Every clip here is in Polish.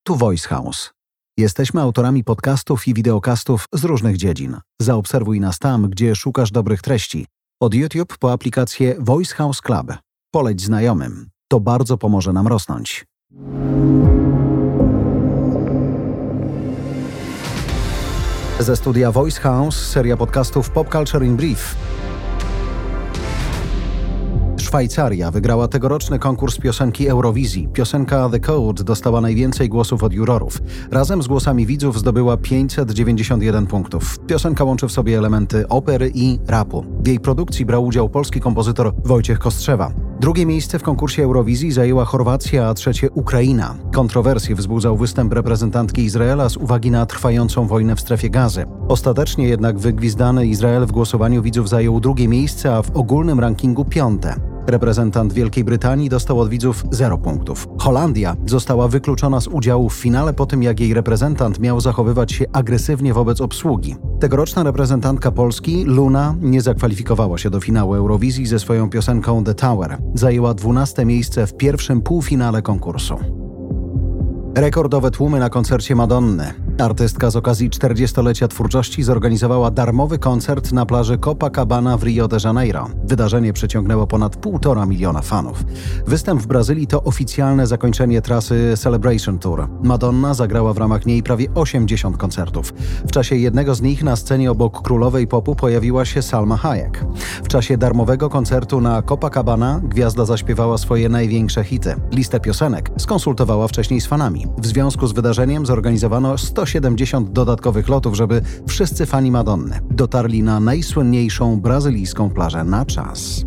Tu Voice House. Jesteśmy autorami podcastów i wideokastów z różnych dziedzin. Zaobserwuj nas tam, gdzie szukasz dobrych treści. Od YouTube po aplikację Voice House Club. Poleć znajomym. To bardzo pomoże nam rosnąć. Ze studia Voice House seria podcastów Pop Culture in Brief. Szwajcaria wygrała tegoroczny konkurs piosenki Eurowizji. Piosenka The Code dostała najwięcej głosów od jurorów. Razem z głosami widzów zdobyła 591 punktów. Piosenka łączy w sobie elementy opery i rapu. W jej produkcji brał udział polski kompozytor Wojciech Kostrzewa. Drugie miejsce w konkursie Eurowizji zajęła Chorwacja, a trzecie Ukraina. Kontrowersje wzbudzał występ reprezentantki Izraela z uwagi na trwającą wojnę w strefie Gazy. Ostatecznie jednak wygwizdany Izrael w głosowaniu widzów zajął drugie miejsce, a w ogólnym rankingu 5. Reprezentant Wielkiej Brytanii dostał od widzów 0 punktów. Holandia została wykluczona z udziału w finale po tym, jak jej reprezentant miał zachowywać się agresywnie wobec obsługi. Tegoroczna reprezentantka Polski, Luna, nie zakwalifikowała się do finału Eurowizji ze swoją piosenką The Tower. Zajęła 12. miejsce w pierwszym półfinale konkursu. Rekordowe tłumy na koncercie Madonny. Artystka z okazji 40-lecia twórczości zorganizowała darmowy koncert na plaży Copacabana w Rio de Janeiro. Wydarzenie przyciągnęło ponad 1,5 miliona fanów. Występ w Brazylii to oficjalne zakończenie trasy Celebration Tour. Madonna zagrała w ramach niej prawie 80 koncertów. W czasie jednego z nich na scenie obok królowej popu pojawiła się Salma Hayek. W czasie darmowego koncertu na Copacabana gwiazda zaśpiewała swoje największe hity. Listę piosenek skonsultowała wcześniej z fanami. W związku z wydarzeniem zorganizowano 170 dodatkowych lotów, żeby wszyscy fani Madonny dotarli na najsłynniejszą brazylijską plażę na czas.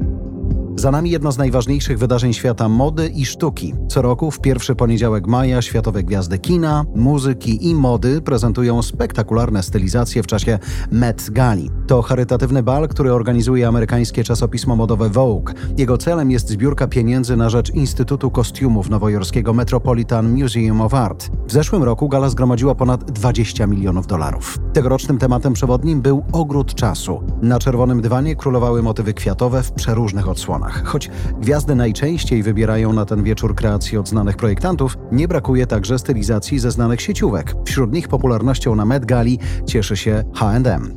Za nami jedno z najważniejszych wydarzeń świata mody i sztuki. Co roku w pierwszy poniedziałek maja światowe gwiazdy kina, muzyki i mody prezentują spektakularne stylizacje w czasie Met Gali. To charytatywny bal, który organizuje amerykańskie czasopismo modowe Vogue. Jego celem jest zbiórka pieniędzy na rzecz Instytutu Kostiumów nowojorskiego Metropolitan Museum of Art. W zeszłym roku gala zgromadziła ponad $20 milionów. Tegorocznym tematem przewodnim był ogród czasu. Na czerwonym dywanie królowały motywy kwiatowe w przeróżnych odsłonach. Choć gwiazdy najczęściej wybierają na ten wieczór kreacje od znanych projektantów, nie brakuje także stylizacji ze znanych sieciówek. Wśród nich popularnością na Met Gali cieszy się H&M.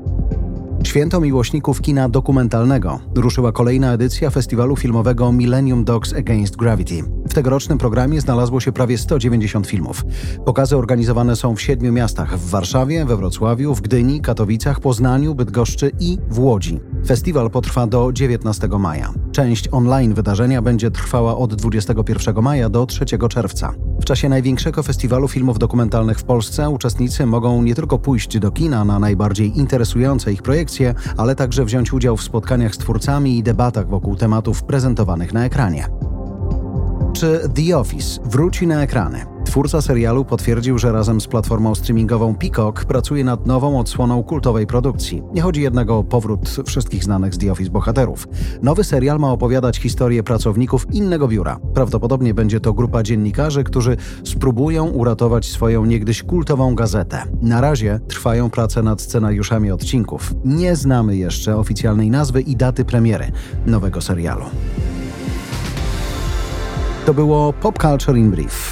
Święto miłośników kina dokumentalnego. Ruszyła kolejna edycja festiwalu filmowego Millennium Dogs Against Gravity. W tegorocznym programie znalazło się prawie 190 filmów. Pokazy organizowane są w 7 miastach: w Warszawie, we Wrocławiu, w Gdyni, Katowicach, Poznaniu, Bydgoszczy i w Łodzi. Festiwal potrwa do 19 maja. Część online wydarzenia będzie trwała od 21 maja do 3 czerwca. W czasie największego festiwalu filmów dokumentalnych w Polsce uczestnicy mogą nie tylko pójść do kina na najbardziej interesujące ich projekcje, ale także wziąć udział w spotkaniach z twórcami i debatach wokół tematów prezentowanych na ekranie. Czy The Office wróci na ekrany? Twórca serialu potwierdził, że razem z platformą streamingową Peacock pracuje nad nową odsłoną kultowej produkcji. Nie chodzi jednak o powrót wszystkich znanych z The Office bohaterów. Nowy serial ma opowiadać historię pracowników innego biura. Prawdopodobnie będzie to grupa dziennikarzy, którzy spróbują uratować swoją niegdyś kultową gazetę. Na razie trwają prace nad scenariuszami odcinków. Nie znamy jeszcze oficjalnej nazwy i daty premiery nowego serialu. To było Pop Culture in Brief.